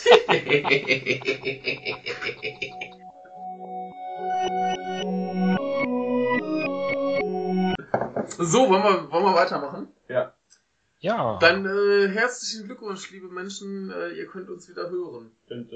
So, wollen wir weitermachen? Ja. Ja. Dann herzlichen Glückwunsch, liebe Menschen, ihr könnt uns wieder hören.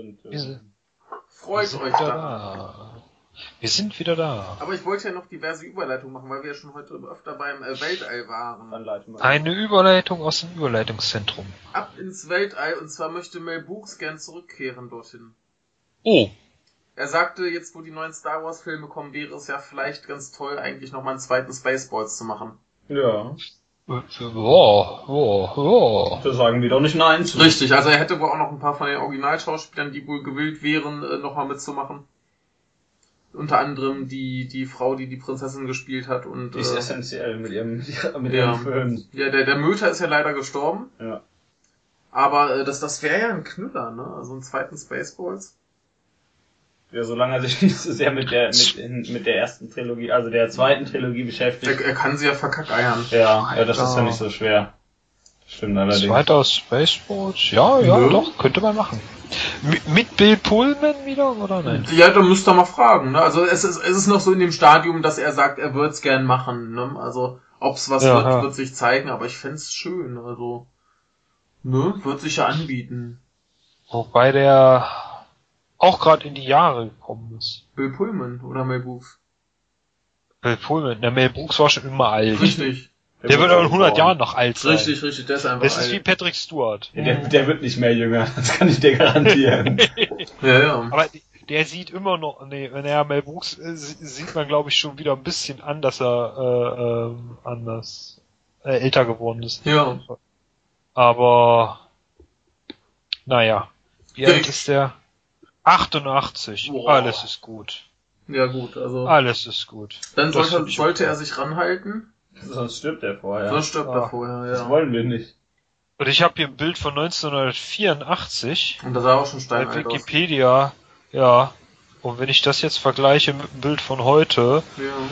Freut euch da. Wir sind wieder da. Aber ich wollte ja noch diverse Überleitungen machen, weil wir ja schon heute öfter beim Weltall waren. Eine Überleitung aus dem Überleitungszentrum. Ab ins Weltall, und zwar möchte Mel Brooks gern zurückkehren dorthin. Oh. Er sagte, jetzt wo die neuen Star Wars Filme kommen, wäre es ja vielleicht ganz toll, eigentlich nochmal einen zweiten Spaceballs zu machen. Ja. Da sagen wir doch nicht nein zu. Richtig, also er hätte wohl auch noch ein paar von den Originalschauspielern, die wohl gewillt wären, nochmal mitzumachen. Unter anderem die Frau, die Prinzessin gespielt hat. Und die ist essentiell mit ihrem Film. Ja, der Möter ist ja leider gestorben. Ja. Aber das wäre ja ein Knüller, ne? Also einen zweiten Spaceballs. Ja, solange er sich nicht so sehr mit der ersten Trilogie, also der zweiten Trilogie beschäftigt. Er kann sie ja verkackeiern. Ja, das ist ja nicht so schwer. Das stimmt allerdings. Zweiter Spaceballs? Ja, doch, könnte man machen. Mit Bill Pullman wieder, oder nein? Ja, da müsst ihr mal fragen, ne? Also es ist noch so in dem Stadium, dass er sagt, er wird's gern machen, ne? Also ob's was wird sich zeigen, aber ich fänd's schön, also ne? Wird sich ja anbieten. Wobei der auch gerade in die Jahre gekommen ist. Bill Pullman oder Mel Brooks? Bill Pullman. Der Mel Brooks war schon immer alt. Richtig. Der wird aber in 100 Jahren noch alt sein. Richtig, der ist einfach alt. Das ist wie Patrick Stewart. Ja, der wird nicht mehr jünger, das kann ich dir garantieren. Ja. Aber der sieht immer noch, wenn er Mel Brooks sieht man glaube ich schon wieder ein bisschen an, dass er älter geworden ist. Ja. Aber naja. Wie alt ist der? 88. Wow. Alles ist gut. Ja gut, also. Alles ist gut. Dann sollte er sich ranhalten. Sonst stirbt er vorher. Sonst stirbt er vorher, ja. Das wollen wir nicht. Und ich habe hier ein Bild von 1984. Und das sah auch schon steinalt aus. Bei Wikipedia, ja. Und wenn ich das jetzt vergleiche mit dem Bild von heute,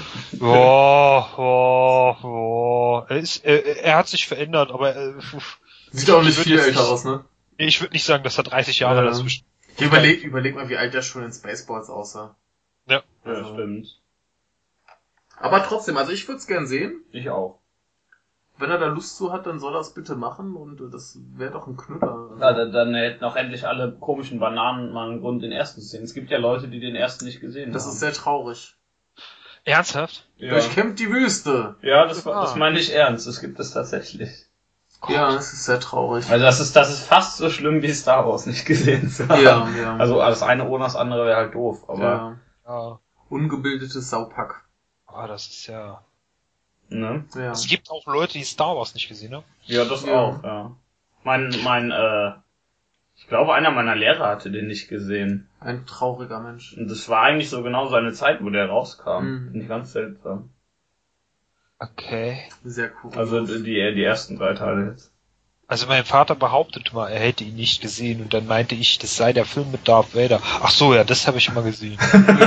er hat sich verändert, aber sieht auch nicht viel älter aus, ne? Ich würde nicht sagen, dass er 30 Jahre dazwischen. Überleg mal, wie alt der schon in Spaceballs aussah. Ja, stimmt. Aber trotzdem, also ich würde es gern sehen. Ich auch. Wenn er da Lust zu hat, dann soll er es bitte machen und das wäre doch ein Knüller. Ja, dann hätten auch endlich alle komischen Bananen mal einen Grund, den ersten zu sehen. Es gibt ja Leute, die den ersten nicht gesehen haben. Das ist sehr traurig. Ernsthaft? Ja. Durchkämmt die Wüste. Ja, das meine ich ernst. Das gibt es tatsächlich. Ja, das ist sehr traurig. Also das ist fast so schlimm wie Star Wars nicht gesehen zu haben. Ja. Also das eine ohne das andere wäre halt doof, aber. Ja. Ungebildetes Saupack. Das ist ja. Ne? Ja. Es gibt auch Leute, die Star Wars nicht gesehen haben. Ja, das auch, ja. Ich glaube, einer meiner Lehrer hatte den nicht gesehen. Ein trauriger Mensch. Und das war eigentlich so genau seine Zeit, wo der rauskam. Nicht ganz seltsam. Okay. Sehr cool. Also die ersten 3 Teile jetzt. Also mein Vater behauptet mal, er hätte ihn nicht gesehen und dann meinte ich, das sei der Film mit Darth Vader. Ach so, ja, das habe ich mal gesehen.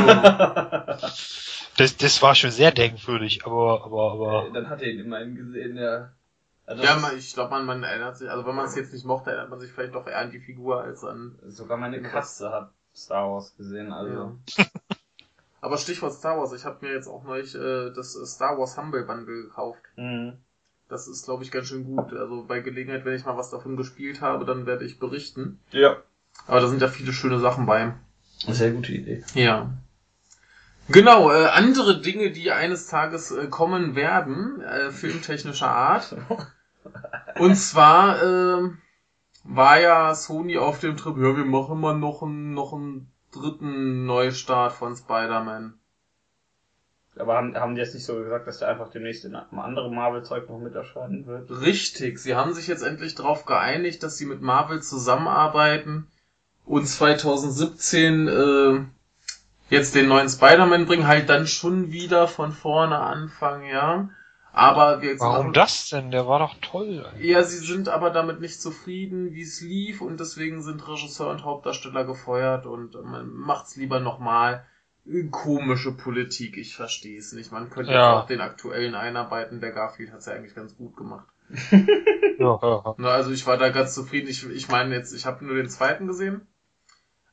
Das war schon sehr denkwürdig, aber. Dann hat er ihn immerhin gesehen, ja. Also ich glaube, man erinnert sich, also wenn man es jetzt nicht mochte, erinnert man sich vielleicht doch eher an die Figur als an... Sogar meine Katze hat Star Wars gesehen, also... Ja. Aber Stichwort Star Wars, ich habe mir jetzt auch neulich das Star Wars Humble Bundle gekauft. Mhm. Das ist, glaube ich, ganz schön gut. Also bei Gelegenheit, wenn ich mal was davon gespielt habe, dann werde ich berichten. Ja. Aber da sind ja viele schöne Sachen bei. Sehr gute Idee. Ja. Genau, andere Dinge, die eines Tages kommen werden, filmtechnischer Art. Und zwar war ja Sony auf dem Trip, ja, wir machen mal noch einen dritten Neustart von Spider-Man. Aber haben die jetzt nicht so gesagt, dass der einfach demnächst in einem anderen Marvel-Zeug noch mit erscheinen wird? Richtig, sie haben sich jetzt endlich darauf geeinigt, dass sie mit Marvel zusammenarbeiten und 2017 jetzt den neuen Spider-Man bringen, halt dann schon wieder von vorne anfangen, ja. Aber warum das denn? Der war doch toll. Ja, sie sind aber damit nicht zufrieden, wie es lief und deswegen sind Regisseur und Hauptdarsteller gefeuert und man macht's lieber nochmal. Komische Politik, ich verstehe es nicht. Man könnte auch den aktuellen einarbeiten, der Garfield hat's ja eigentlich ganz gut gemacht. Ja. Na, also ich war da ganz zufrieden. Ich meine jetzt, ich habe nur den zweiten gesehen.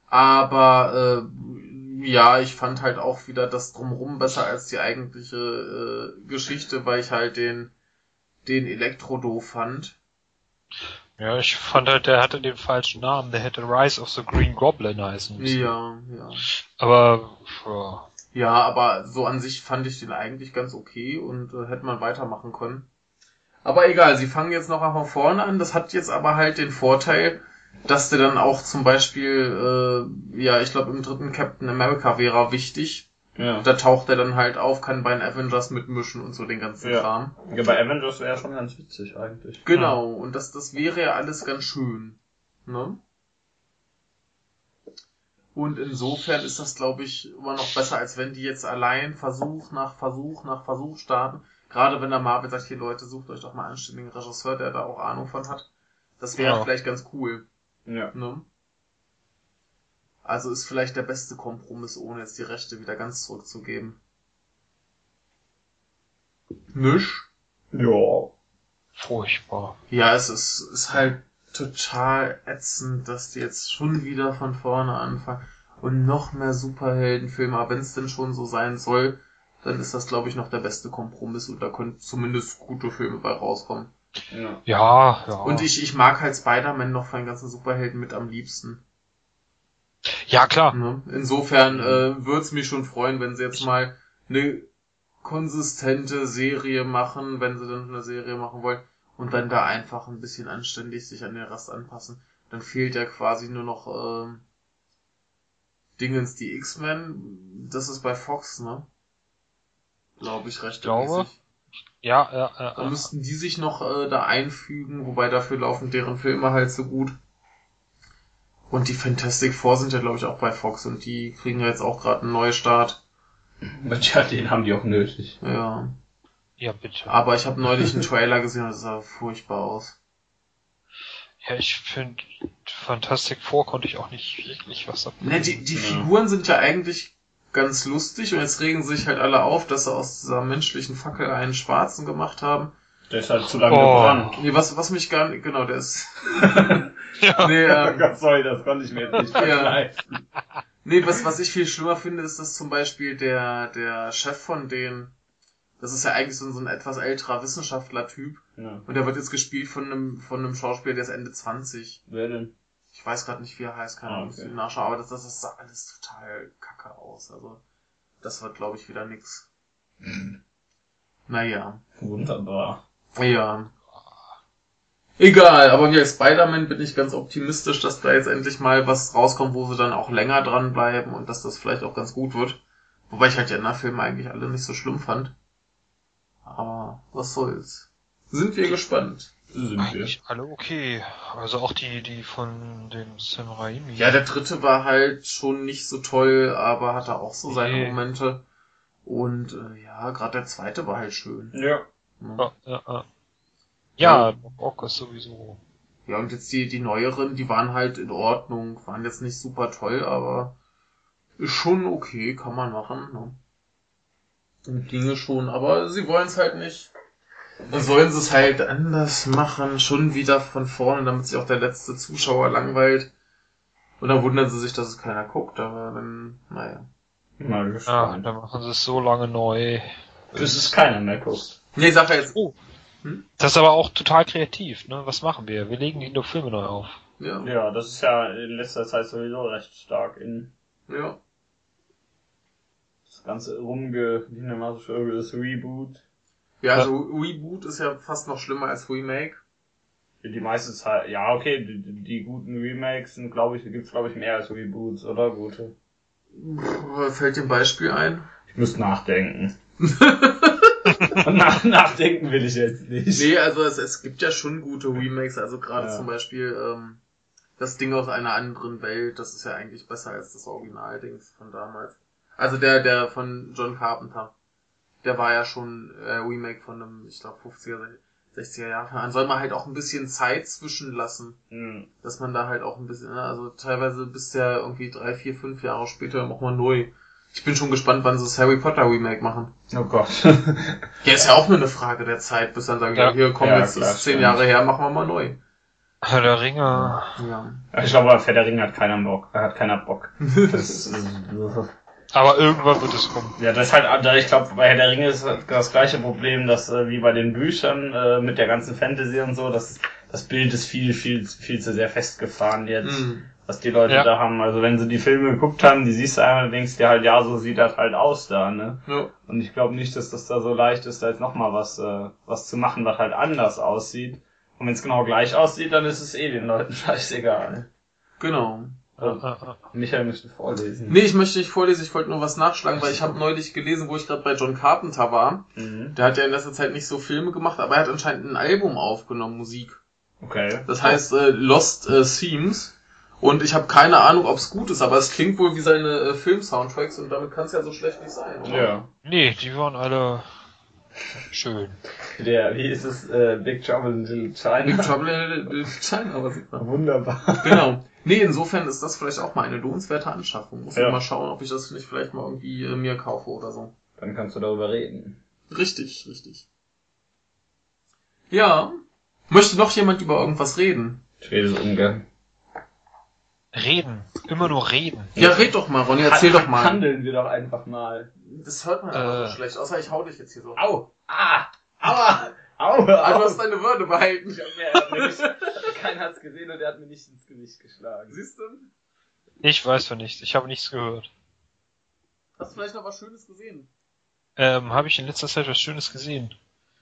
Aber ja, ich fand halt auch wieder das Drumherum besser als die eigentliche Geschichte, weil ich halt den Elektro doof fand. Ja, ich fand halt, der hatte den falschen Namen. Der hätte Rise of the Green Goblin heißen müssen. Ja. Aber, ja. Ja, aber so an sich fand ich den eigentlich ganz okay und hätte man weitermachen können. Aber egal, sie fangen jetzt noch einmal vorne an. Das hat jetzt aber halt den Vorteil, dass der dann auch zum Beispiel, ich glaube im 3. Captain America wäre wichtig. Ja. Da taucht er dann halt auf, kann bei den Avengers mitmischen und so den ganzen Kram. Ja, bei Avengers wäre schon ganz witzig eigentlich. Genau, und das wäre ja alles ganz schön. Ne? Und insofern ist das, glaube ich, immer noch besser, als wenn die jetzt allein Versuch nach Versuch starten. Gerade wenn der Marvel sagt, hier Leute, sucht euch doch mal einen anständigen Regisseur, der da auch Ahnung von hat. Das wäre vielleicht ganz cool. Ja. Ne? Also ist vielleicht der beste Kompromiss, ohne jetzt die Rechte wieder ganz zurückzugeben. Nisch? Ja. Furchtbar. Ja, es ist halt total ätzend, dass die jetzt schon wieder von vorne anfangen und noch mehr Superheldenfilme. Aber wenn es denn schon so sein soll, dann ist das, glaube ich, noch der beste Kompromiss und da können zumindest gute Filme bei rauskommen. Ja. Und ich mag halt Spider-Man noch von den ganzen Superhelden mit am liebsten. Ja, klar. Ne? Insofern würde es mich schon freuen, wenn sie jetzt mal eine konsistente Serie machen, wenn sie dann eine Serie machen wollen und dann da einfach ein bisschen anständig sich an den Rest anpassen. Dann fehlt ja quasi nur noch Dingens, die X-Men. Das ist bei Fox, ne? Glaube ich, rechtmäßig. Ja. Da müssten die sich noch da einfügen, wobei dafür laufen deren Filme halt so gut. Und die Fantastic Four sind ja, glaube ich, auch bei Fox und die kriegen ja jetzt auch gerade einen Neustart. Ja, den haben die auch nötig. Ja. Ja, bitte. Aber ich habe neulich einen Trailer gesehen und das sah furchtbar aus. Ja, ich finde, Fantastic Four konnte ich auch nicht wirklich was davon. Ne, die Figuren sind ja eigentlich ganz lustig und jetzt regen sich halt alle auf, dass sie aus dieser menschlichen Fackel einen Schwarzen gemacht haben. Der ist halt zu lange gebrannt. Nee, was mich gar nicht, genau, der ist... Ja. Nee, sorry, das konnte ich mir jetzt nicht vergleichen. Nee, was ich viel schlimmer finde, ist, dass zum Beispiel der Chef von denen, das ist ja eigentlich so ein etwas älterer Wissenschaftler-Typ. Ja. Und der wird jetzt gespielt von einem Schauspieler, der ist Ende 20. Wer denn? Ich weiß gerade nicht, wie er heißt, keine Ahnung, muss ich nachschauen, aber das sah alles total kacke aus. Also, das wird, glaube ich, wieder nix. Naja. Wunderbar. Ja. Egal, aber wie Spider-Man bin ich ganz optimistisch, dass da jetzt endlich mal was rauskommt, wo sie dann auch länger dranbleiben und dass das vielleicht auch ganz gut wird. Wobei ich halt die anderen Filme eigentlich alle nicht so schlimm fand. Aber was soll's. Sind wir gespannt. Eigentlich alle okay. Also auch die von dem Sam Raimi. Ja, der 3. war halt schon nicht so toll, aber hatte auch so seine Momente. Und gerade der 2. war halt schön. Ja. Ja, Bock ist sowieso. Ja, und jetzt die neueren, die waren halt in Ordnung, waren jetzt nicht super toll, aber ist schon okay, kann man machen, ne? Und Dinge schon, aber sie wollen es halt nicht. Dann sollen sie es halt anders machen, schon wieder von vorne, damit sich auch der letzte Zuschauer langweilt. Und dann wundern sie sich, dass es keiner guckt, aber dann, naja. Mal gespannt. Dann machen sie es so lange neu. Bis es keiner mehr guckt. Nee, sag ja jetzt. Oh. Das ist aber auch total kreativ, ne? Was machen wir? Wir legen die Filme neu auf. Ja. Ja, das ist ja in letzter Zeit sowieso recht stark in Ja. das ganze das Reboot. Ja, also Reboot ist ja fast noch schlimmer als Remake. Die meiste Zeit, ja okay, die guten Remakes sind, gibt's glaube ich mehr als Reboots, oder? Gute. Fällt dir ein Beispiel ein? Ich müsste nachdenken. Nachdenken will ich jetzt nicht. Nee, also es gibt ja schon gute Remakes, also gerade zum Beispiel das Ding aus einer anderen Welt, das ist ja eigentlich besser als das Original-Dings von damals. Also der von John Carpenter, der war ja schon Remake von einem, ich glaube 50er, 60er Jahre. Dann soll man halt auch ein bisschen Zeit zwischenlassen, dass man da halt auch ein bisschen, also teilweise bis der irgendwie 3, 4, 5 Jahre später nochmal neu. Ich bin schon gespannt, wann sie das Harry Potter Remake machen. Oh Gott. Ja, ist ja auch nur eine Frage der Zeit, bis dann sagen, hier komm, jetzt ist 10 Jahre her, machen wir mal neu. Herr der Ringe. Ja. Ich glaube, bei Herr der Ringe hat keiner Bock. Das, Aber irgendwann wird es kommen. ja, das ist halt, ich glaube, bei Herr der Ringe ist das gleiche Problem, dass wie bei den Büchern mit der ganzen Fantasy und so, das Bild ist viel zu sehr festgefahren jetzt, was die Leute da haben. Also wenn sie die Filme geguckt haben, die siehst du einmal und denkst dir halt, ja, so sieht das halt aus da, ne? Ja. Und ich glaube nicht, dass das da so leicht ist, da jetzt nochmal was zu machen, was halt anders aussieht. Und wenn es genau gleich aussieht, dann ist es den Leuten scheißegal. Genau. Michael möchte vorlesen. Nee, ich möchte nicht vorlesen, ich wollte nur was nachschlagen, weil ich habe neulich gelesen, wo ich gerade bei John Carpenter war. Der hat ja in letzter Zeit nicht so Filme gemacht, aber er hat anscheinend ein Album aufgenommen, Musik. Okay. Das heißt Lost Themes. Und ich habe keine Ahnung, ob es gut ist, aber es klingt wohl wie seine Film-Soundtracks und damit kann es ja so schlecht nicht sein, oder? Ja. Nee, die waren alle schön. Wie ist es? Big Trouble in Little China. Big Trouble in Little China, aber super. Wunderbar. Genau. Nee, insofern ist das vielleicht auch mal eine lohnenswerte Anschaffung. Muss ich Ja. mal schauen, ob ich das nicht vielleicht mal irgendwie mir kaufe oder so. Dann kannst du darüber reden. Richtig, richtig. Ja. Möchte noch jemand über irgendwas reden? Ich rede so ungern. Reden. Immer nur reden. Ja, red doch mal, Ronny, erzähl doch mal. Handeln wir doch einfach mal. Das hört man aber so schlecht, außer ich hau dich jetzt hier so. Au! Ah! Aua! Au! Du hast deine Würde behalten. Keiner hat's gesehen und er hat mir nicht ins Gesicht geschlagen. Siehst du? Ich weiß von nichts. Ich habe nichts gehört. Hast du vielleicht noch was Schönes gesehen? Habe ich in letzter Zeit was Schönes gesehen?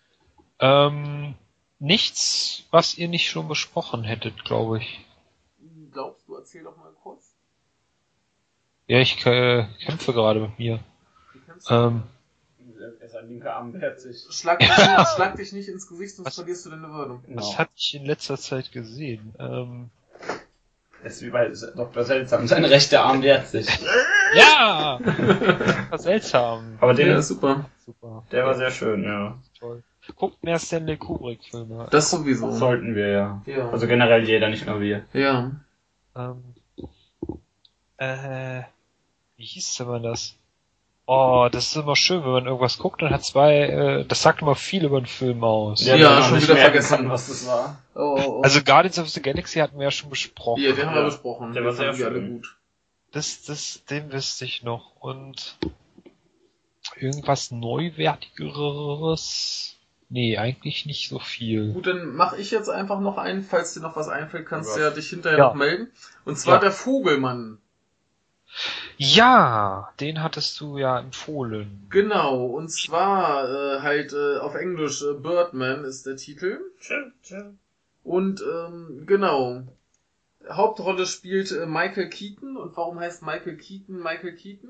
Nichts, was ihr nicht schon besprochen hättet, glaube ich. Glaubst du, erzähl doch mal kurz. Ja, ich kämpfe gerade mit mir. Er ist ein linker Arm herzig. Schlag dich nicht ins Gesicht, sonst verlierst du deine Würde. Was hatte ich in letzter Zeit gesehen? Das ist wie bei Dr. Seltsam. Sein rechter Arm wehrt sich. Ja! Das war seltsam. Aber der ist super. Super. Der war sehr schön, ja. Toll. Guckt mehr Stanley Kubrick-Filme. Das sowieso. Sollten wir, ja. Ja. Also generell jeder, nicht nur wir. Ja. Wie hieß denn man das? Oh, das ist immer schön, wenn man irgendwas guckt und hat das sagt immer viel über den Film aus. Ja, schon wieder vergessen, kann, was das war. Oh. Also Guardians of the Galaxy hatten wir ja schon besprochen. Ja, den haben wir besprochen. Der war sehr schön. alle gut. Den wüsste ich noch. Und irgendwas Neuwertigeres? Nee, eigentlich nicht so viel. Gut, dann mache ich jetzt einfach noch einen. Falls dir noch was einfällt, kannst du ja dich hinterher Ja. noch melden. Und zwar der Vogelmann. Ja, den hattest du ja empfohlen. Genau, und zwar auf Englisch Birdman ist der Titel. Und genau. Hauptrolle spielt Michael Keaton. Und warum heißt Michael Keaton Michael Keaton?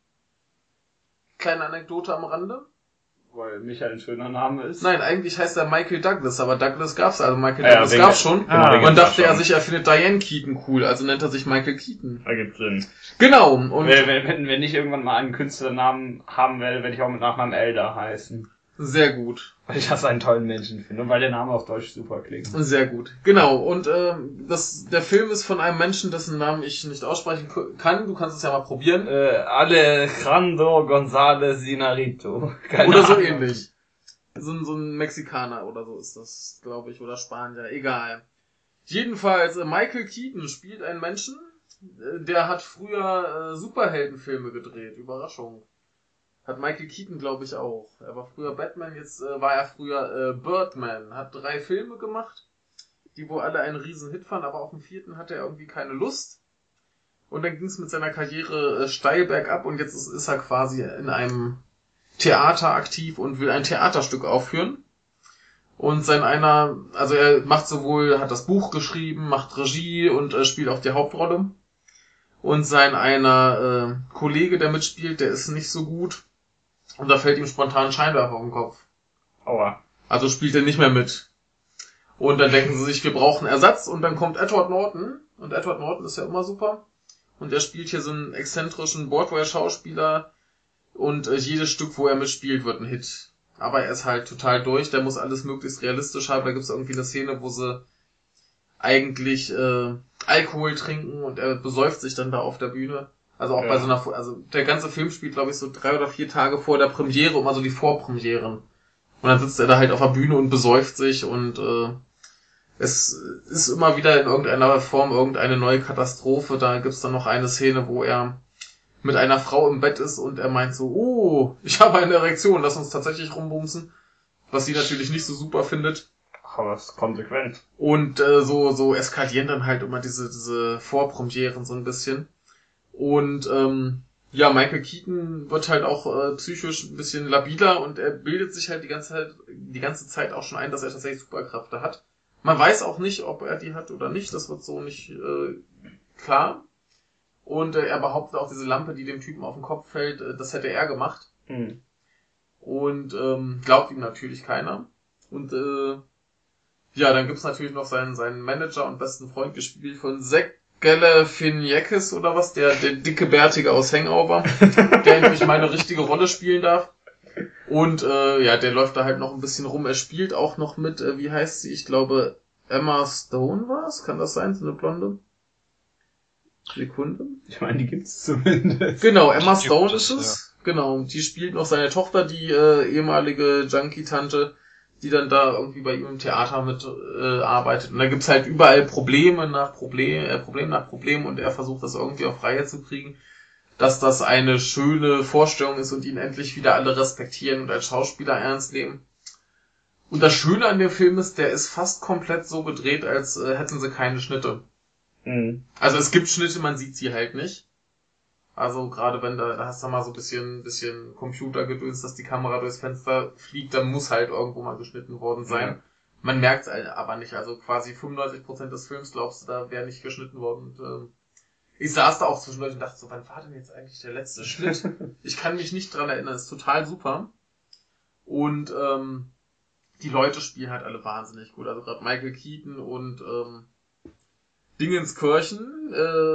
Kleine Anekdote am Rande. Weil Michael ein schöner Name ist. Nein, eigentlich heißt er Michael Douglas, aber Douglas gab's, also Michael Ja, Douglas gab's schon. Genau, Und dachte er sich, er findet Diane Keaton cool, also nennt er sich Michael Keaton. Ergibt Sinn. Genau, und Wenn ich irgendwann mal einen Künstlernamen haben werde, werde ich auch mit Nachnamen Elder heißen. sehr gut. Weil ich das einen tollen Menschen finde und weil der Name auf Deutsch super klingt. Sehr gut. Genau, und der Film ist von einem Menschen, dessen Namen ich nicht aussprechen kann. Du kannst es ja mal probieren. Alejandro González Inarritu. Oder so ähnlich. So ein Mexikaner oder so ist das, glaube ich, oder Spanier, egal. Jedenfalls, Michael Keaton spielt einen Menschen, der hat früher Superheldenfilme gedreht. Überraschung. Hat Michael Keaton, glaube ich, auch. Er war früher Batman, jetzt war er früher Birdman. Hat 3 Filme gemacht, die wohl alle einen riesen Hit fanden, aber auf dem 4. hatte er irgendwie keine Lust. Und dann ging es mit seiner Karriere steil bergab und jetzt ist er quasi in einem Theater aktiv und will ein Theaterstück aufführen. Und er hat das Buch geschrieben, macht Regie und spielt auch die Hauptrolle. Und sein einer Kollege, der mitspielt, der ist nicht so gut. Und da fällt ihm spontan ein Scheinwerfer auf den Kopf. Aua. Also spielt er nicht mehr mit. Und dann denken sie sich, wir brauchen Ersatz. Und dann kommt Edward Norton. Und Edward Norton ist ja immer super. Und er spielt hier so einen exzentrischen Broadway-Schauspieler. Und jedes Stück, wo er mitspielt, wird ein Hit. Aber er ist halt total durch. Der muss alles möglichst realistisch haben. Da gibt es irgendwie eine Szene, wo sie eigentlich Alkohol trinken. Und er besäuft sich dann da auf der Bühne. Also auch bei so einer, der ganze Film spielt, glaube ich, so 3 oder 4 Tage vor der Premiere, also die Vorpremieren. Und dann sitzt er da halt auf der Bühne und besäuft sich und es ist immer wieder in irgendeiner Form irgendeine neue Katastrophe. Da gibt's dann noch eine Szene, wo er mit einer Frau im Bett ist und er meint so, oh, ich habe eine Erektion, lass uns tatsächlich rumbumsen. Was sie natürlich nicht so super findet. Aber es ist konsequent. Und so eskalieren dann halt immer diese Vorpremieren so ein bisschen. Und ja, Michael Keaton wird halt auch psychisch ein bisschen labiler und er bildet sich halt die ganze Zeit auch schon ein, dass er tatsächlich Superkräfte hat. Man weiß auch nicht, ob er die hat oder nicht, das wird so nicht klar. Und er behauptet auch, diese Lampe, die dem Typen auf den Kopf fällt, das hätte er gemacht. Mhm. Und glaubt ihm natürlich keiner. Und ja, dann gibt's natürlich noch seinen Manager und besten Freund, gespielt von Zach Galifianakis oder was, der dicke Bärtige aus Hangover, der endlich mal eine richtige Rolle spielen darf. Und ja, der läuft da halt noch ein bisschen rum. Er spielt auch noch mit, wie heißt sie? Ich glaube, Emma Stone war's? Kann das sein? So eine Blonde? Sekunde. Ich meine, die gibt's zumindest. Genau, Emma Stone ist es. Ja. Genau, die spielt noch seine Tochter, die ehemalige Junkie-Tante, die dann da irgendwie bei ihm im Theater mit arbeitet. Und da gibt's halt überall Problem nach Problem und er versucht das irgendwie auf Reihe zu kriegen, dass das eine schöne Vorstellung ist und ihn endlich wieder alle respektieren und als Schauspieler ernst nehmen. Und das Schöne an dem Film ist, der ist fast komplett so gedreht, als hätten sie keine Schnitte. Mhm. Also es gibt Schnitte, man sieht sie halt nicht. Also gerade wenn da hast du mal so ein bisschen Computergedöns, dass die Kamera durchs Fenster fliegt, dann muss halt irgendwo mal geschnitten worden sein. Ja. Man merkt es aber nicht. Also quasi 95% des Films glaubst du, da wäre nicht geschnitten worden. Und, ich saß da auch zwischendurch und dachte so, wann war denn jetzt eigentlich der letzte Schnitt? Ich kann mich nicht dran erinnern, ist total super. Und die Leute spielen halt alle wahnsinnig gut. Also gerade Michael Keaton und Dingenskirchen,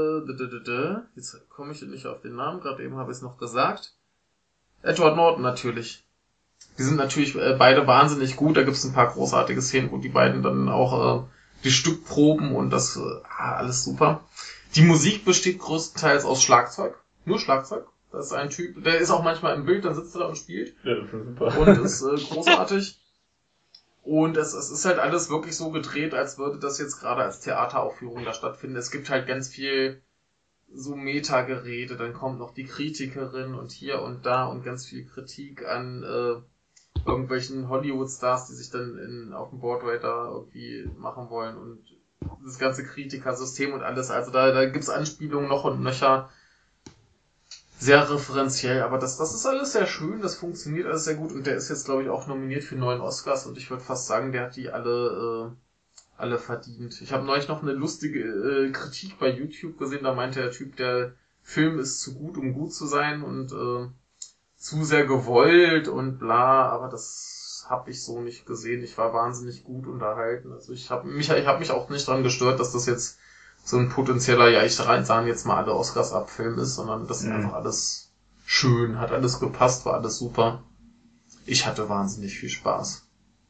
jetzt komme ich nicht auf den Namen, gerade eben habe ich es noch gesagt. Edward Norton natürlich. Die sind natürlich beide wahnsinnig gut, da gibt es ein paar großartige Szenen, wo die beiden dann auch die Stückproben und das alles super. Die Musik besteht größtenteils aus Schlagzeug, nur Schlagzeug. Das ist ein Typ, der ist auch manchmal im Bild, dann sitzt er da und spielt. Ja, das ist super. Und ist großartig. Und es ist halt alles wirklich so gedreht, als würde das jetzt gerade als Theateraufführung da stattfinden. Es gibt halt ganz viel so Metagerede, dann kommt noch die Kritikerin und hier und da und ganz viel Kritik an irgendwelchen Hollywood-Stars, die sich dann auf dem Broadway da irgendwie machen wollen und das ganze Kritikersystem und alles. Also da gibt's Anspielungen noch und nöcher. Sehr referenziell, aber das ist alles sehr schön, das funktioniert alles sehr gut und der ist jetzt, glaube ich, auch nominiert für 9 Oscars und ich würde fast sagen, der hat die alle verdient. Ich habe neulich noch eine lustige Kritik bei YouTube gesehen, da meinte der Typ, der Film ist zu gut, um gut zu sein und zu sehr gewollt und bla, aber das habe ich so nicht gesehen. Ich war wahnsinnig gut unterhalten. Also ich habe mich auch nicht dran gestört, dass das jetzt so ein potenzieller, ja, ich sahen jetzt mal alle Oscars ab Film ist, sondern das ist einfach alles schön, hat alles gepasst, war alles super. Ich hatte wahnsinnig viel Spaß.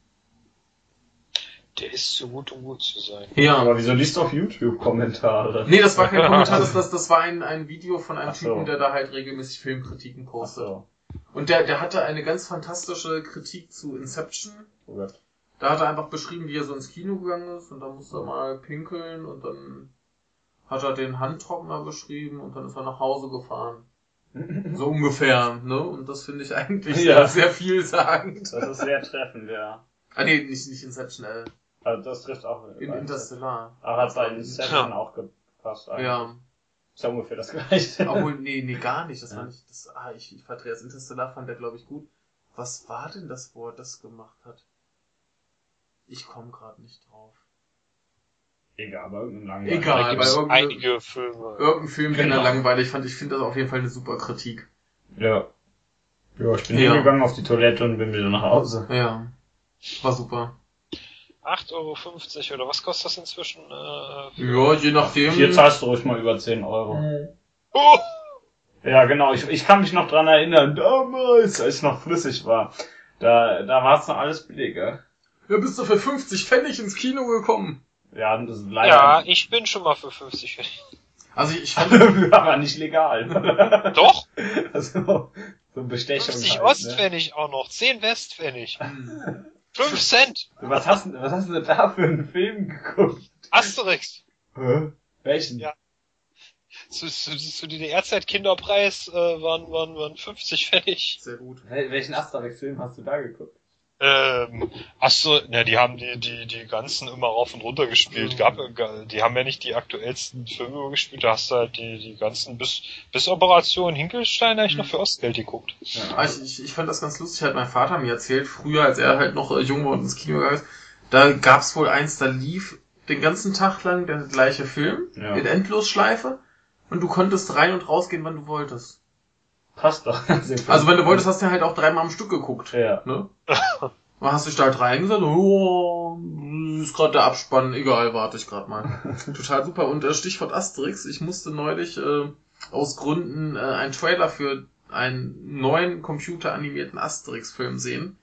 Der ist zu gut, um gut zu sein. Ja. Aber wieso liest du auf YouTube Kommentare? Nee, das war kein Kommentar, das war ein Video von einem Typen, der da halt regelmäßig Filmkritiken postet. So. Und der hatte eine ganz fantastische Kritik zu Inception. Oh Gott. Da hat er einfach beschrieben, wie er so ins Kino gegangen ist und dann musste er mal pinkeln und dann hat er den Handtrockner beschrieben und dann ist er nach Hause gefahren. So ungefähr, ne? Und das finde ich eigentlich sehr vielsagend. Das ist sehr treffend, ja. Ah nee, nicht Inception, Also das trifft auch in Interstellar. Aber hat bei Inception auch gepasst eigentlich. Ja. Ist ja ungefähr das Gleiche. Obwohl, nee, gar nicht. Das war nicht, ich verdrehe das. Interstellar fand der, glaube ich, gut. Was war denn das, wo er das gemacht hat? Ich komme gerade nicht drauf. Egal, aber irgendein langweilig. Egal, bei einige Filme. Irgendein Film, den er langweilig fand. Ich finde das auf jeden Fall eine super Kritik. Ja. Ja, ich bin hingegangen auf die Toilette und bin wieder nach Hause. Ja. War super. 8,50 € oder was kostet das inzwischen? Ja, je nachdem. Hier zahlst du ruhig mal über 10 €. Oh! Ja, genau. Ich kann mich noch dran erinnern, damals, als ich noch flüssig war. Da war es noch alles billiger. Ja, bist du für 50 Pfennig ins Kino gekommen? Ja, das ist leider. Ja, ich bin schon mal für 50 Pfennig. Also ich fand... aber nicht legal. Doch? Also, so Bestechung 50 halt, Ostpfennig auch noch, 10 Westpfennig. 5 Cent! Was hast du da für einen Film geguckt? Asterix! Hä? Welchen? Ja. Zu DDR-Zeit Kinderpreis waren 50 Pfennig. Sehr gut. Welchen Asterix-Film hast du da geguckt? Achso, ne, die haben die ganzen immer rauf und runter gespielt. Die haben ja nicht die aktuellsten Filme gespielt, da hast du halt die ganzen bis Operation Hinkelstein eigentlich noch für Ostgeld geguckt. Ja, ich fand das ganz lustig, hat mein Vater mir erzählt, früher, als er halt noch jung war und ins Kino gegangen ist, da gab's wohl eins, da lief den ganzen Tag lang der gleiche Film, in Endlosschleife, und du konntest rein und rausgehen, wann du wolltest. Passt doch. Also wenn du wolltest, hast du halt auch 3-mal am Stück geguckt. Ja. Ne? Dann hast du dich da halt reingesetzt, oh, ist gerade der Abspann, egal, warte ich gerade mal. Total super. Und Stichwort Asterix, ich musste neulich aus Gründen einen Trailer für einen neuen computeranimierten Asterix-Film sehen.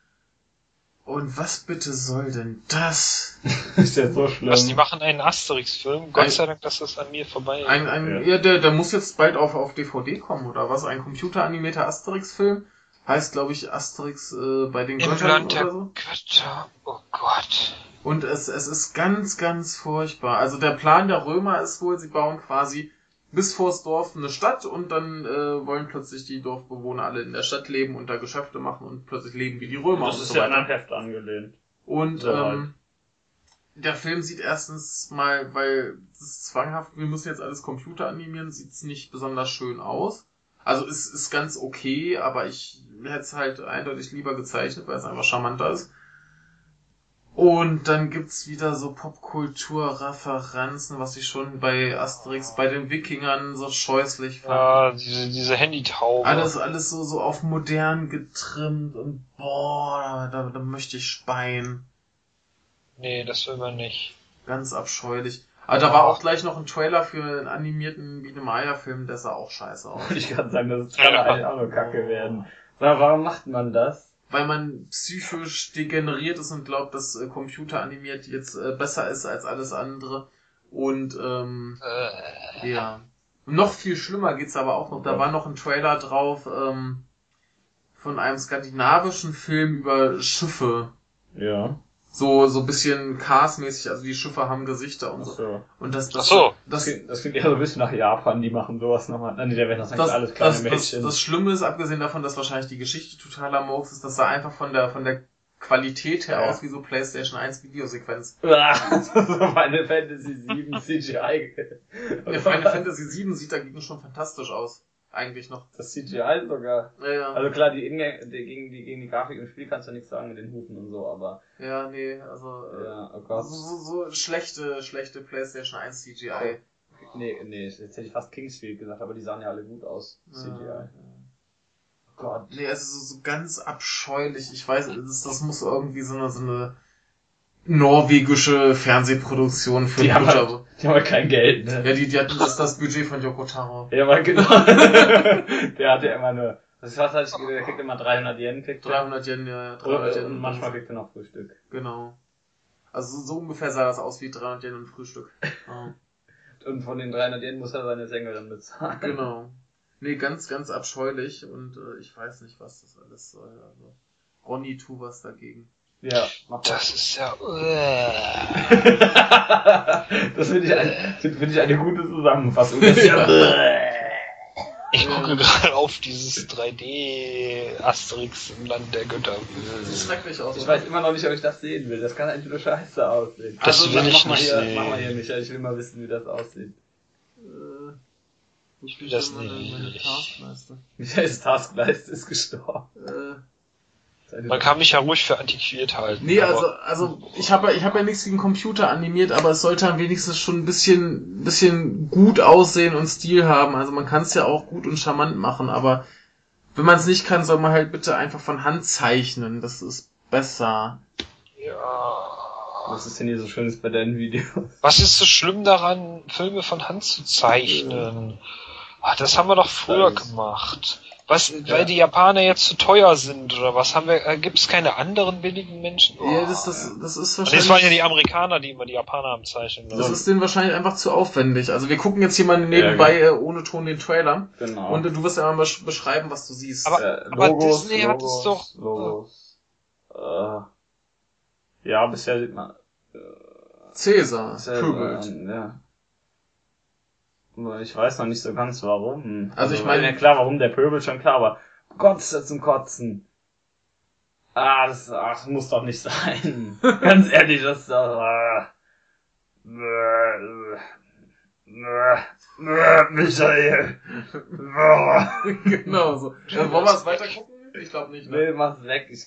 Und was bitte soll denn das? Ist ja so schlimm. Die machen einen Asterix-Film. Gott sei Dank, dass das an mir vorbei ist. Ja, der muss jetzt bald auf DVD kommen, oder was? Ein computeranimierter Asterix-Film. Heißt, glaube ich, Asterix bei den Göttern oder so. Götter, oh Gott. Und es ist ganz, ganz furchtbar. Also der Plan der Römer ist wohl, sie bauen quasi bis vors Dorf eine Stadt und dann wollen plötzlich die Dorfbewohner alle in der Stadt leben und da Geschäfte machen und plötzlich leben wie die Römer. Das ist ja an ein Heft angelehnt. Und der Film sieht erstens mal, weil es ist zwanghaft, wir müssen jetzt alles Computer animieren, sieht es nicht besonders schön aus. Also es ist ganz okay, aber ich hätte es halt eindeutig lieber gezeichnet, weil es einfach charmanter ist. Und dann gibt's wieder so Popkultur-Referenzen, was ich schon bei Asterix, bei den Wikingern so scheußlich fand. Ja, diese Handytaube. Alles so auf modern getrimmt und boah, da möchte ich speien. Nee, das will man nicht. Ganz abscheulich. Aber da war auch gleich noch ein Trailer für einen animierten Biene-Meier-Film, der sah auch scheiße aus. Ich kann sagen, dass es eigentlich auch nur Kacke werden. Warum macht man das? Weil man psychisch degeneriert ist und glaubt, dass computeranimiert jetzt besser ist als alles andere. Und ja. Noch viel schlimmer geht's aber auch noch. Da war noch ein Trailer drauf von einem skandinavischen Film über Schiffe. Ja. So ein bisschen Cars-mäßig, also die Schiffe haben Gesichter und so. Und das klingt eher so ein bisschen nach Japan, die machen sowas nochmal. Nein, der werden das eigentlich alles kleine Mädchen. Das Schlimme ist, abgesehen davon, dass wahrscheinlich die Geschichte totaler Murks ist, das sah einfach von der Qualität her aus wie so PlayStation 1 Videosequenz. So Final Fantasy 7 CGI. Ja, Final Fantasy 7 sieht dagegen schon fantastisch aus. Eigentlich noch. Das CGI sogar. Ja. Also klar, gegen die Grafik im Spiel kannst du nichts sagen mit den Hufen und so, aber. Ja, nee, also. Ja, oh Gott. So schlechte PlayStation 1 CGI. Nee, jetzt hätte ich fast Kingsfield gesagt, aber die sahen ja alle gut aus. CGI. Ja. Oh Gott. Nee, es ist so ganz abscheulich. Ich weiß, das muss irgendwie so eine norwegische Fernsehproduktion für die haben halt kein Geld, ne? Ja, die hatten das Budget von Yoko Taro. Ja, aber genau. Der hatte ja immer nur, der kriegt immer 300 Yen, 300 Yen, ja, 300 Yen. Und manchmal kriegt er noch Frühstück. Genau. Also so ungefähr sah das aus wie 300 Yen und Frühstück. Ja. Und von den 300 Yen muss er seine Sängerin bezahlen. Genau. Nee, ganz, ganz abscheulich und ich weiß nicht, was das alles soll. Also Ronny, tu was dagegen. Ja, mach das. Das ist ja... Das finde ich eine gute Zusammenfassung. Ich gucke gerade auf dieses 3D-Asterix im Land der Götter. Das sieht schrecklich aus. Ich weiß immer noch nicht, ob ich das sehen will. Das kann eigentlich nur scheiße aussehen. Das will ich nicht sehen. Mach mal hier, Michael. Ich will mal wissen, wie das aussieht. Ich will das nicht. Meine Taskleiste. Michaels Taskleiste ist gestorben. Man kann mich ja ruhig für antiquiert halten. Nee, also ich habe ja nichts gegen Computer animiert, aber es sollte dann wenigstens schon ein bisschen gut aussehen und Stil haben. Also man kann es ja auch gut und charmant machen, aber wenn man es nicht kann, soll man halt bitte einfach von Hand zeichnen. Das ist besser. Ja. Was ist denn hier so Schönes bei deinen Videos? Was ist so schlimm daran, Filme von Hand zu zeichnen? Das haben wir doch früher gemacht. Weil die Japaner jetzt zu teuer sind oder was gibt's keine anderen billigen Menschen? Ja, das ist wahrscheinlich. Das waren ja die Amerikaner, die immer die Japaner am Zeichnen. Das ist denen wahrscheinlich einfach zu aufwendig. Also wir gucken jetzt hier mal nebenbei ohne Ton den Trailer. Genau. Und du wirst ja mal beschreiben, was du siehst. Aber Disney hat es doch. Logos. Ja, bisher sieht man... Cäsar, Pöbelt. Ja. Aber ich weiß noch nicht so ganz, warum. Also ich meine... Ja klar, warum der Pöbel, schon klar, aber Gott, ist das zum Kotzen. Das muss doch nicht sein. Ganz ehrlich, das ist doch... Michael. Genau so. Wollen wir es weiter gucken? Ich glaube nicht. Ne? Nee, mach's weg. Ich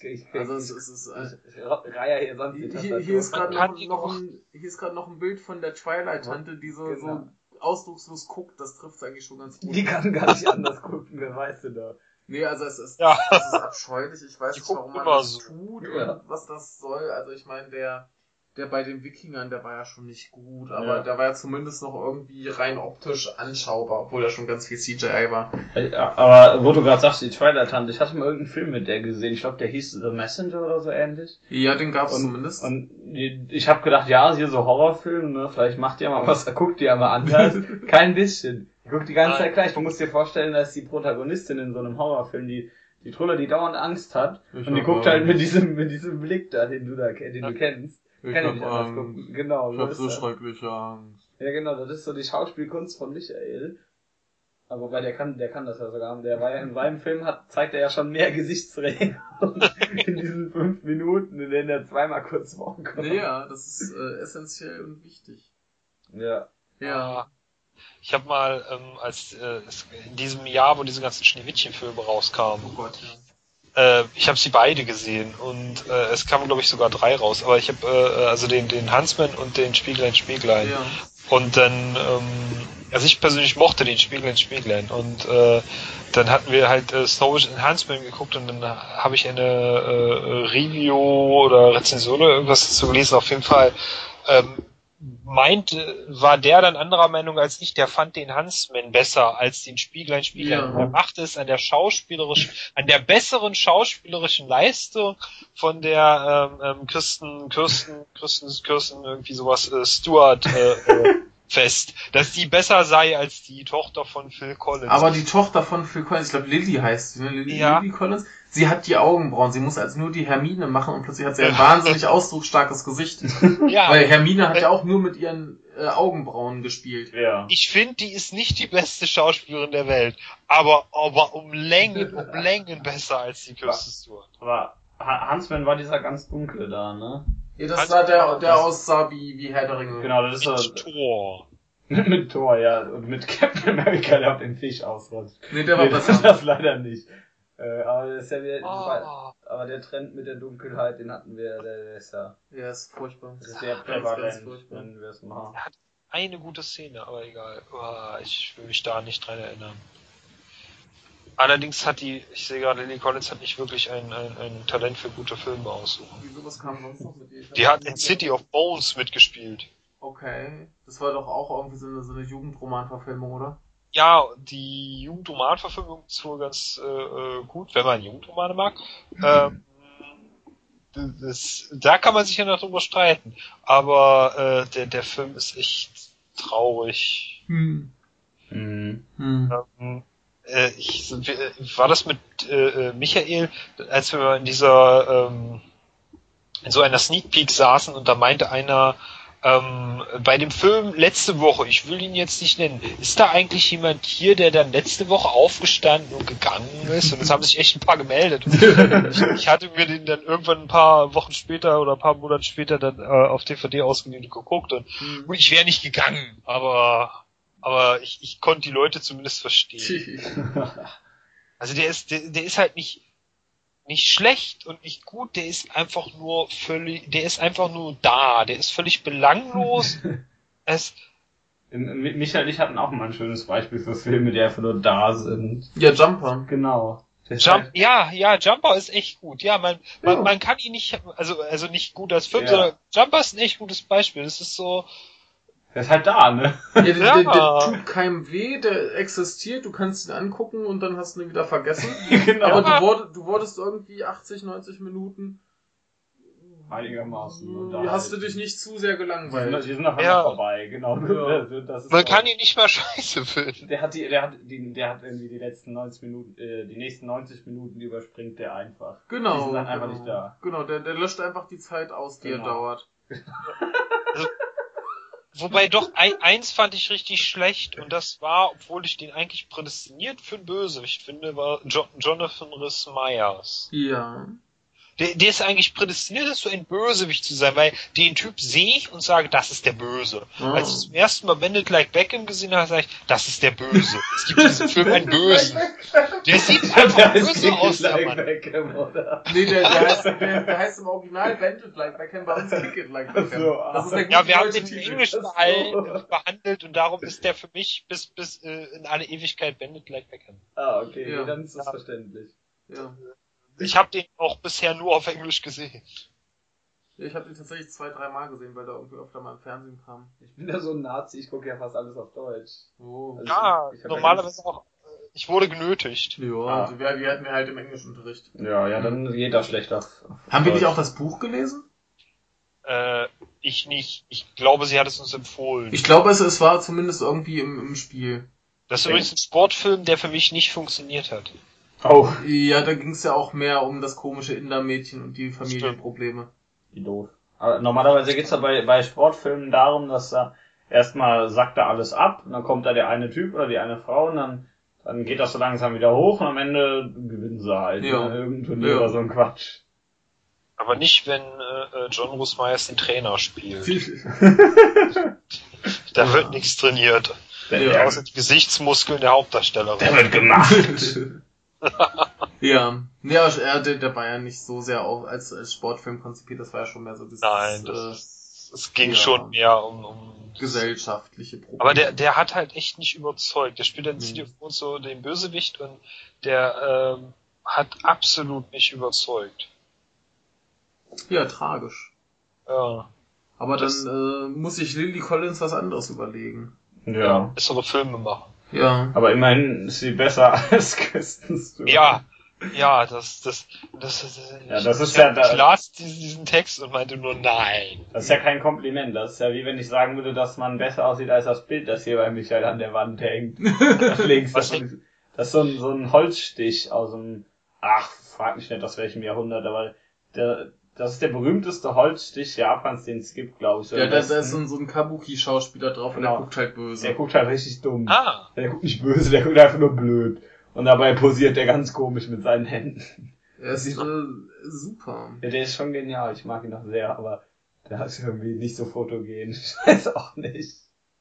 reihe hier sonst hier ist gerade noch ein Bild von der Twilight-Tante, die so ausdruckslos guckt. Das trifft es eigentlich schon ganz gut. Die kann gar nicht anders gucken, wer weiß denn da. Nee, also es ist abscheulich. Ich weiß nicht, warum man das tut und was das soll. Also ich meine, der bei den Wikingern, der war ja schon nicht gut, aber der war ja zumindest noch irgendwie rein optisch anschaubar, obwohl da schon ganz viel CGI war. Aber wo du gerade sagst, die Twilight-Tante, ich hatte mal irgendeinen Film mit der gesehen, ich glaube, der hieß The Messenger oder so ähnlich. Ja, den gab's zumindest. Und ich habe gedacht, ja, hier so Horrorfilm, ne, vielleicht macht ihr mal was, guckt ihr mal anders. Kein bisschen. Ich guck die ganze Zeit gleich, du musst dir vorstellen, dass die Protagonistin in so einem Horrorfilm, die Trulle, die dauernd Angst hat, und die guckt halt mit diesem Blick da, den du kennst. Ich hab Angst. Genau, ich hab so schreckliche Angst. Ja, genau, das ist so die Schauspielkunst von Michael. Aber wobei der kann das ja sogar. Der war ja in seinem Film, zeigt er ja schon mehr Gesichtsregung in diesen 5 Minuten, in denen er zweimal kurz vorkommt. Ja, das ist essentiell und wichtig. Ja. Ja. Ich habe mal, in diesem Jahr, wo diese ganzen Schneewittchen-Filme rauskamen, ich habe sie beide gesehen und es kamen, glaube ich, sogar 3 raus. Aber ich habe also den Huntsman und den Spieglein. Ja. Und dann, also ich persönlich mochte den Spieglein. Und dann hatten wir halt Snowish und Huntsman geguckt und dann habe ich eine Review oder Rezension oder irgendwas dazu gelesen. Auf jeden Fall war der dann anderer Meinung als ich, der fand den Huntsman besser als den Spieglein. Ja. Er macht es an der besseren schauspielerischen Leistung von der Kirsten irgendwie sowas Stewart fest, dass die besser sei als die Tochter von Phil Collins. Aber die Tochter von Phil Collins, ich glaube Lily heißt sie, ne? Lily Collins, sie hat die Augenbrauen, sie muss also nur die Hermine machen und plötzlich hat sie ein wahnsinnig ausdrucksstarkes Gesicht. Ja. Weil Hermine hat ja auch nur mit ihren Augenbrauen gespielt. Ja. Ich finde, die ist nicht die beste Schauspielerin der Welt, aber um Längen besser als die Kirsten Stewart. Aber Huntsman war dieser ganz dunkle da, ne? Ja, das war der aussah wie Herr der Ringe. Genau, das ist Mit Thor. Mit Thor, ja. Und mit Captain America, der auf den Fisch ausrutscht. Nee, der war besser. Das leider nicht. Aber das ist ja wieder, aber der Trend mit der Dunkelheit, den hatten wir, der ist ja... Ja, ist furchtbar. Das ist sehr prävalent, wenn wir es machen. Er hat eine gute Szene, aber egal. Ich will mich da nicht dran erinnern. Allerdings ich sehe gerade, Lily Collins hat nicht wirklich ein Talent für gute Filme aussuchen. Wieso, was kam sonst noch mit ihr? Die hat in City of Bones mitgespielt. Okay. Das war doch auch irgendwie so eine Jugendromanverfilmung, oder? Ja, die Jugendromanverfilmung ist wohl ganz gut, wenn man Jugendromane mag. Da kann man sich ja noch drüber streiten. Aber der Film ist echt traurig. War das mit Michael, als wir in so einer Sneak Peek saßen und da meinte einer, bei dem Film letzte Woche, ich will ihn jetzt nicht nennen, ist da eigentlich jemand hier, der dann letzte Woche aufgestanden und gegangen ist? Und es haben sich echt ein paar gemeldet. Ich hatte mir den dann irgendwann ein paar Wochen später oder ein paar Monate später dann auf DVD ausgeliehen und geguckt und ich wäre nicht gegangen, aber ich konnte die Leute zumindest verstehen. Also der ist halt nicht schlecht und nicht gut, der ist einfach nur da, der ist völlig belanglos. Michael und ich hatten auch mal ein schönes Beispiel für Filme, die einfach nur da sind. Ja, Jumper. Genau. Jumper ist echt gut. Ja, man kann ihn nicht, also nicht gut als Film, sondern Jumper ist ein echt gutes Beispiel. Das ist so, der ist halt da, ne? Ja, der tut keinem weh, der existiert, du kannst ihn angucken und dann hast du ihn wieder vergessen. Genau. Aber du wurdest irgendwie 80, 90 Minuten einigermaßen. Hast du dich nicht zu sehr gelangweilt? Die sind nachher vorbei, genau. Ja. Man kann ihn nicht mal scheiße finden. Der hat irgendwie die letzten 90 Minuten, die nächsten 90 Minuten überspringt der einfach. Genau. Die sind dann einfach nicht da. Genau, der löscht einfach die Zeit aus, die er dauert. Also, wobei doch, eins fand ich richtig schlecht, und das war, obwohl ich den eigentlich prädestiniert für einen Bösewicht finde, war Jonathan Rhys Meyers. Ja. Der ist eigentlich prädestiniert, so ein Bösewicht zu sein, weil den Typ sehe ich und sage, das ist der Böse. Oh. Als ich zum ersten Mal Bend It Like Beckham gesehen habe, sage ich, das ist der Böse. Es gibt in diesem Film einen Bösen. Der sieht einfach böse aus, der Mann. Beckham, oder? Nee, der heißt im Original Bend It Like Beckham, bei uns Kick It Like Beckham. Das ist der gute Wir haben deutsche den Titel. Englisch behandelt, und darum ist der für mich bis in alle Ewigkeit Bend It Like Beckham. Okay, Ja. dann ist das verständlich. Ja. Ich habe den auch bisher nur auf Englisch gesehen. Ich habe den tatsächlich 2-3 Mal gesehen, weil der irgendwie öfter mal im Fernsehen kam. Ich bin ja so ein Nazi, ich gucke ja fast alles auf Deutsch. Oh. Also Ja, ich hab normalerweise auch. Ich wurde genötigt. Ja, wir hatten ja halt im Englischunterricht. Ja, dann geht das schlecht auf Haben wir Deutsch. nicht auch das Buch gelesen? Ich nicht. Ich glaube, sie hat es uns empfohlen. Ich glaube, es war zumindest irgendwie im Spiel. Das ist übrigens ein Sportfilm, der für mich nicht funktioniert hat. Oh, Ja, da ging es ja auch mehr um das komische Inder-Mädchen und die Familienprobleme. wie doof. Aber normalerweise geht's ja bei Sportfilmen darum, dass da erstmal sackt da alles ab, und dann kommt da der eine Typ oder die eine Frau, und dann geht das so langsam wieder hoch, und am Ende gewinnen sie halt. Ja. Ne? Irgendein Turnier oder so ein Quatsch. Aber nicht, wenn John Rhys Meyers den Trainer spielt. Da wird nichts trainiert. Ja. Außer die Gesichtsmuskeln der Hauptdarstellerin. Der wird gemacht. Ja, der war ja nicht so sehr auch als Sportfilm konzipiert, das war ja schon mehr so dieses Nein, es ging ja. schon mehr um gesellschaftliche Probleme. Aber der hat halt echt nicht überzeugt. Der spielt dann City of Bones so den Bösewicht, und der hat absolut nicht überzeugt. Ja, tragisch. Ja. Aber dann muss sich Lily Collins was anderes überlegen. Ja. Bessere Filme machen. Ja. Aber immerhin ist sie besser als Kristen Stewart. Ja, das ist ich ja da- las diesen Text und meinte nur nein. Das ist ja kein Kompliment. Das ist ja wie wenn ich sagen würde, dass man besser aussieht als das Bild, das hier bei Michael an der Wand hängt. Links. Das ist so ein Holzstich aus dem, frag mich nicht aus welchem Jahrhundert, aber das ist der berühmteste Holzstich Japans, den es gibt, glaube ich. Ja, da ist so ein Kabuki-Schauspieler drauf, und der guckt halt böse. Der guckt halt richtig dumm. Ah. Der guckt nicht böse, der guckt einfach nur blöd. Und dabei posiert der ganz komisch mit seinen Händen. Er ist super. Ja, der ist schon genial, ich mag ihn noch sehr, aber der ist irgendwie nicht so fotogen. Ich weiß auch nicht.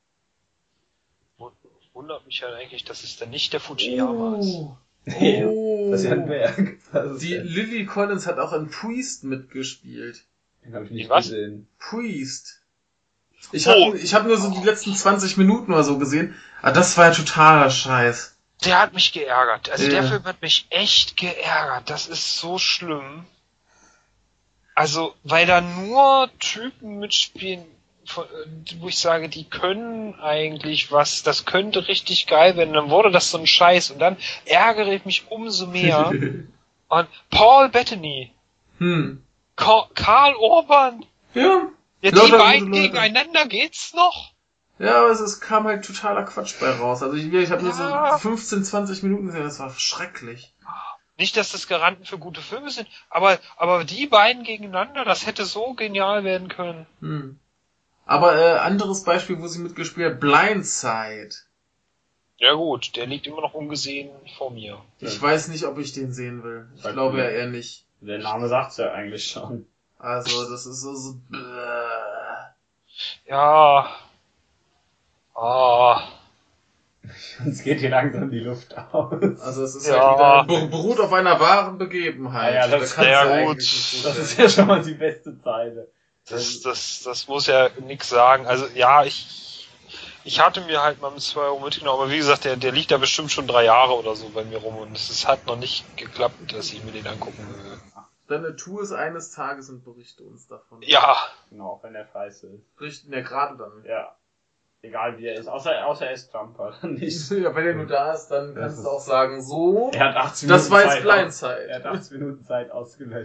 Wundert mich halt eigentlich, dass es dann nicht der Fujiyama ist. Nee, das ist ja ein Berg. Die Lily Collins hat auch in Priest mitgespielt. Den hab ich nicht Was? gesehen. Priest. Ich hab nur so die letzten 20 Minuten oder so gesehen. Aber das war ja totaler Scheiß. Der hat mich geärgert. Also Ja. der Film hat mich echt geärgert. Das ist so schlimm. Also, weil da nur Typen mitspielen, wo ich sage, die können eigentlich was. Das könnte richtig geil werden. Dann wurde das so ein Scheiß. Und dann ärgere ich mich umso mehr. Und Paul Bettany. Karl Urban. Ja. Ja, Lauter die gute beiden Leute. gegeneinander geht's noch? Ja, aber es kam halt totaler Quatsch bei raus. Also ich habe nur so Ja. 15, 20 Minuten gesehen, das war schrecklich. Nicht, dass das Garanten für gute Filme sind, aber die beiden gegeneinander, das hätte so genial werden können. Aber anderes Beispiel, wo sie mitgespielt hat, Blindside. Ja gut, der liegt immer noch ungesehen vor mir. Ich weiß nicht, ob ich den sehen will. Ich glaube ja eher nicht. Der Name sagt's ja eigentlich schon. Also, das ist so Ja. Uns geht hier langsam die Luft aus. Also es ist Ja. halt wieder beruht auf einer wahren Begebenheit. Ja, das ist kannst sehr du gut. eigentlich nicht so Das ist stellen. ja schon mal die beste Zeile. Das muss ja nix sagen. Also ja, ich hatte mir halt mal mit 2 Euro mitgenommen, aber wie gesagt, der liegt da bestimmt schon 3 Jahre oder so bei mir rum, und es hat noch nicht geklappt, dass ich mir den angucken will. Dann tu es eines Tages und berichte uns davon. Ja. Genau, wenn der scheiße ist. Berichten ja gerade dann. Ja. Egal wie er ist. Außer er ist Trumper. Nicht. Ja, wenn er nur da ist, dann kannst du auch sagen, so, Er hat 18 das Minuten war jetzt Zeit Blindside. Er hat 18 Minuten Zeit ausgelöscht.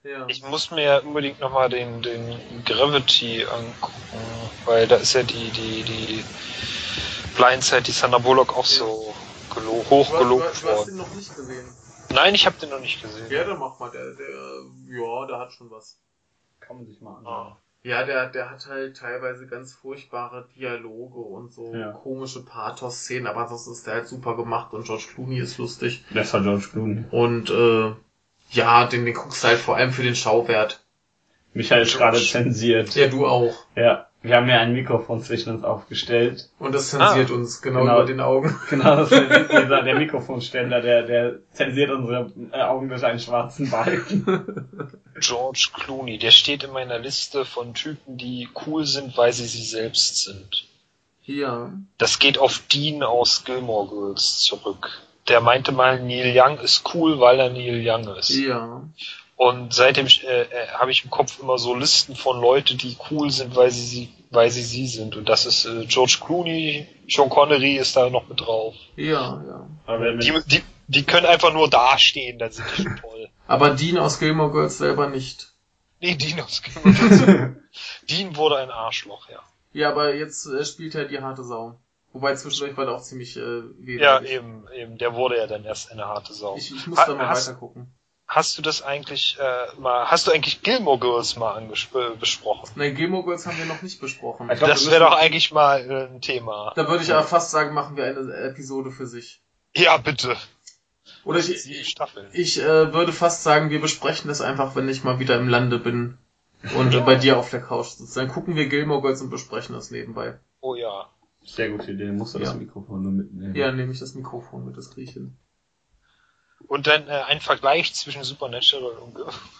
Ja. Ich muss mir ja unbedingt nochmal den Gravity angucken, weil da ist ja die Blindside, die Sandra Bullock auch so hochgelobt Du hast worden. den noch nicht gesehen. Nein, ich habe den noch nicht gesehen. Ja, dann mach mal, der hat schon was. Kann man sich mal anschauen. Ja, der hat halt teilweise ganz furchtbare Dialoge und so komische Pathos-Szenen, aber das ist der halt super gemacht und George Clooney ist lustig. Das war George Clooney. Und den guckst du halt vor allem für den Schauwert. Michael ist gerade zensiert. Ja, du auch. Ja, wir haben ja ein Mikrofon zwischen uns aufgestellt. Und das zensiert uns genau über den Augen. Genau, das ist der Mikrofonständer, der zensiert unsere Augen durch einen schwarzen Balken. George Clooney, der steht in meiner Liste von Typen, die cool sind, weil sie selbst sind. Ja. Das geht auf Dean aus Gilmore Girls zurück. Der meinte mal, Neil Young ist cool, weil er Neil Young ist. Ja. Und seitdem habe ich im Kopf immer so Listen von Leuten, die cool sind, weil sie sind. Und das ist George Clooney, Sean Connery ist da noch mit drauf. Ja. Aber Die können einfach nur dastehen, dann sind die schon toll. Aber Dean aus Gilmore Girls selber nicht. Nee, Dean aus Gilmore Girls. Dean wurde ein Arschloch, ja. Ja, aber jetzt spielt er die harte Sau. Wobei zwischendurch war der auch ziemlich wehleidig. Ja, eben. Der wurde ja dann erst eine harte Sau. Ich muss da mal weiter gucken. Hast du das eigentlich hast du eigentlich Gilmore Girls mal besprochen? Nein, Gilmore Girls haben wir noch nicht besprochen. Ich glaub, das wäre doch eigentlich mal ein Thema. Da würde ich aber fast sagen, machen wir eine Episode für sich. Ja, bitte. Oder ich würde fast sagen, wir besprechen das einfach, wenn ich mal wieder im Lande bin und bei dir auf der Couch sitze. Dann gucken wir Gilmore Girls und besprechen das nebenbei. Oh ja. Sehr gute Idee, musst du das Mikrofon nur mitnehmen. Ja, nehme ich das Mikrofon mit, das kriege ich hin. Und dann ein Vergleich zwischen Supernatural und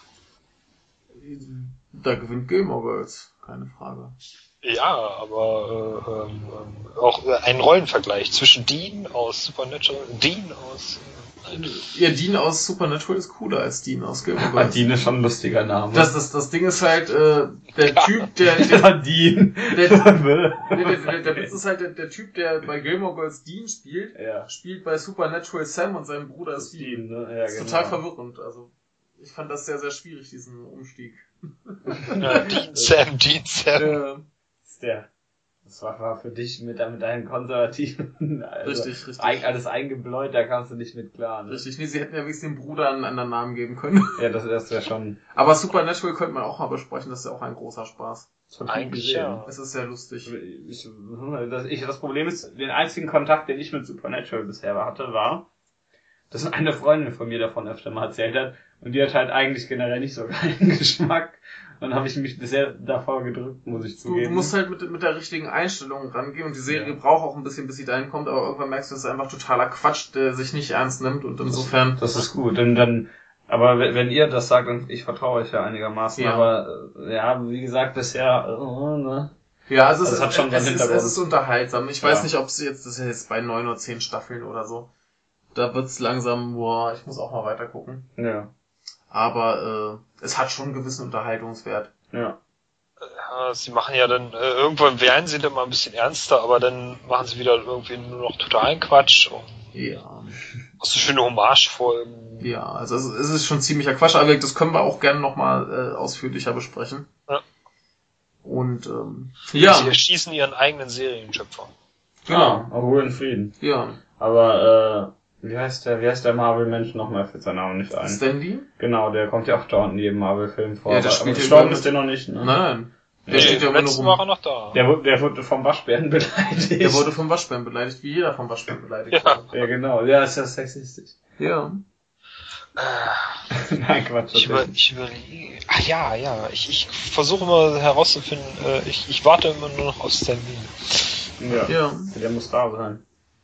Da gewinnt Gilmore Girls, keine Frage. Ja, aber auch ein Rollenvergleich zwischen Dean aus Supernatural und Dean aus... Ja, Dean aus Supernatural ist cooler als Dean aus Gilmore Girls. Dean ist schon ein lustiger Name. Das Ding ist halt, der Typ, der Dean. Der Witz ist halt, der Typ, der bei Gilmore Girls Dean spielt, spielt bei Supernatural Sam und sein Bruder ist Dean. Ne? Ja, das ist total verwirrend. Also, ich fand das sehr, sehr schwierig, diesen Umstieg. Dean Sam. Das war für dich mit deinen konservativen, also richtig. Alles eingebläut, da kannst du nicht mit klar. Ne? Richtig, nee, sie hätten ja wenigstens dem Bruder einen anderen Namen geben können. Ja, das wäre schon. Aber Supernatural könnte man auch mal besprechen, das ist ja auch ein großer Spaß. Eigentlich ja. Es ist sehr lustig. Das Problem ist, den einzigen Kontakt, den ich mit Supernatural bisher hatte, war, dass eine Freundin von mir davon öfter mal erzählt hat, und die hat halt eigentlich generell nicht so geilen Geschmack. Dann habe ich mich bisher davor gedrückt, muss ich zugeben. Du musst halt mit der richtigen Einstellung rangehen und die Serie braucht auch ein bisschen, bis sie dahin kommt, aber irgendwann merkst du, das ist einfach totaler Quatsch, der sich nicht ernst nimmt und insofern... Das ist gut, aber wenn ihr das sagt, und ich vertraue euch ja einigermaßen, aber wie gesagt, bisher... ne? Ja, also es ist unterhaltsam. Ich weiß nicht, ob es jetzt, das ist jetzt bei 9 oder 10 Staffeln oder so. Da wird's langsam, ich muss auch mal weiter gucken. Ja. Aber es hat schon einen gewissen Unterhaltungswert. Ja. Ja, sie machen ja dann, irgendwann werden sie dann mal ein bisschen ernster, aber dann machen sie wieder irgendwie nur noch totalen Quatsch. Und auch so schöne Hommage-Folgen. Ja, also es ist schon ziemlicher Quatsch, aber das können wir auch gerne nochmal ausführlicher besprechen. Ja. Und sie erschießen ihren eigenen Serienschöpfer. Genau, Ruhe in Frieden. Ja. Aber wie heißt der Marvel-Mensch nochmal, fällt sein Name nicht ein. Stan Lee? Genau, der kommt ja auch dauernd in jedem Marvel-Film vor. Ja, der spielt gestorben ist der noch nicht, ne? Nein. Der steht ja immer nur rum. War er noch da. Der wurde vom Waschbären beleidigt. Der wurde vom Waschbären beleidigt, wie jeder vom Waschbären beleidigt wurde. Ja, genau. Ja, ist ja sexistisch. Ja. Nein, Quatsch. Ich überlege. Ach ja. Ich versuche mal herauszufinden, ich warte immer nur noch auf Stan Lee. Ja. Der muss da sein.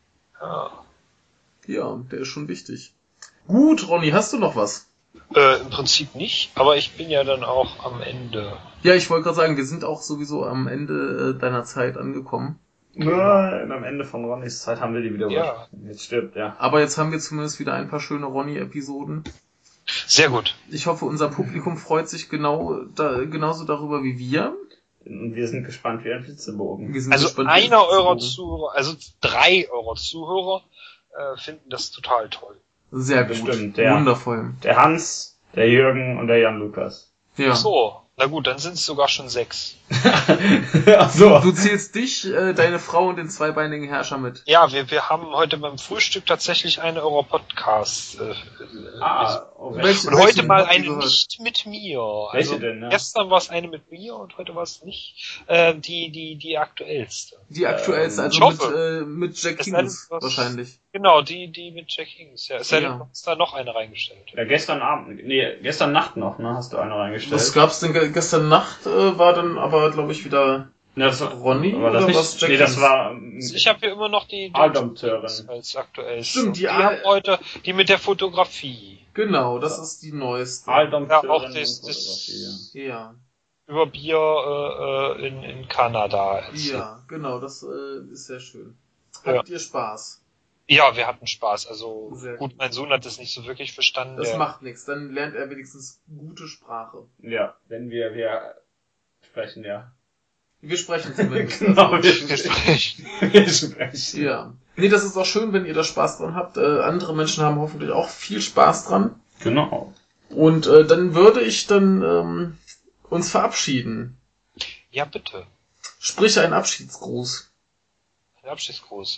Ja, der ist schon wichtig. Gut, Ronny, hast du noch was? Im Prinzip nicht, aber ich bin ja dann auch am Ende. Ja, ich wollte gerade sagen, wir sind auch sowieso am Ende deiner Zeit angekommen. Nein, am Ende von Ronnys Zeit haben wir die wieder. Ja. Jetzt stirbt, ja. Aber jetzt haben wir zumindest wieder ein paar schöne Ronny-Episoden. Sehr gut. Ich hoffe, unser Publikum freut sich genauso darüber wie wir. Und wir sind gespannt wie ein Flitzebogen. Also einer eurer Zuhörer, also 3 eurer Zuhörer finden das total toll. Sehr gut. Bestimmt, wundervoll. Der Hans, der Jürgen und der Jan Lukas. Ja. Ach so, na gut, dann sind es sogar schon 6. Ach so. Du zählst dich, deine Frau und den zweibeinigen Herrscher mit. Ja, wir haben heute beim Frühstück tatsächlich eine Euro-Podcast. Und heute mal eine nicht mit mir. Welche denn, ne? Gestern war es eine mit mir und heute war es nicht die aktuellste. Die aktuellste, also mit Jack Higgins wahrscheinlich. Genau, die mit Jack Higgins, ja. Es sei denn, du hast da noch eine reingestellt. Ja, gestern Nacht noch, ne, hast du eine reingestellt. Was gab's denn gestern Nacht, war dann aber, glaube ich, wieder Ronny oder das was Jack Higgins? Nee, das war... Ich habe hier immer noch die Adompteurin als aktuellste. Stimmt, die haben heute die mit der Fotografie. Genau, das ist die neueste. Adompteurin auch das ja. Über Bier in Kanada erzählt. Ja, genau, das ist sehr schön. Habt ihr Spaß? Ja, wir hatten Spaß. Also sehr gut, mein Sohn hat das nicht so wirklich verstanden. Das macht nichts, dann lernt er wenigstens gute Sprache. Ja, wenn wir sprechen, ja. Wir sprechen zumindest. Genau, also. wir sprechen. Ja. Nee, das ist auch schön, wenn ihr da Spaß dran habt. Andere Menschen haben hoffentlich auch viel Spaß dran. Genau. Und dann würde ich dann uns verabschieden. Ja, bitte. Sprich einen Abschiedsgruß. Ein Abschiedsgruß.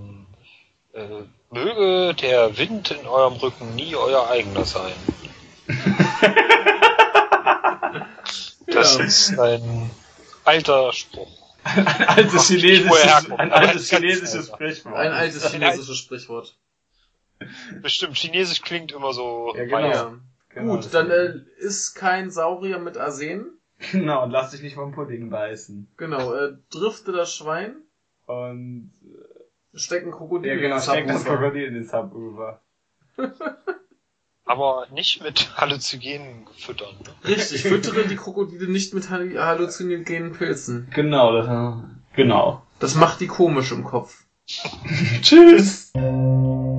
Möge der Wind in eurem Rücken nie euer eigener sein. Das ist ein alter Spruch. Ein altes chinesisches Sprichwort. Ein altes chinesisches Sprichwort. Bestimmt, Chinesisch klingt immer so. Ja, genau. Ja. Genau, gut, dann ist kein Saurier mit Arsen. Genau, und lass dich nicht vom Pudding beißen. Genau, drifte das Schwein. Und stecken Krokodil in den Subwoofer. Das Krokodil in den Subwoofer. Aber nicht mit Halluzinogenen füttern. Ne? Richtig, füttere die Krokodile nicht mit halluzinogenen Pilzen. Genau. Das macht die komisch im Kopf. Tschüss.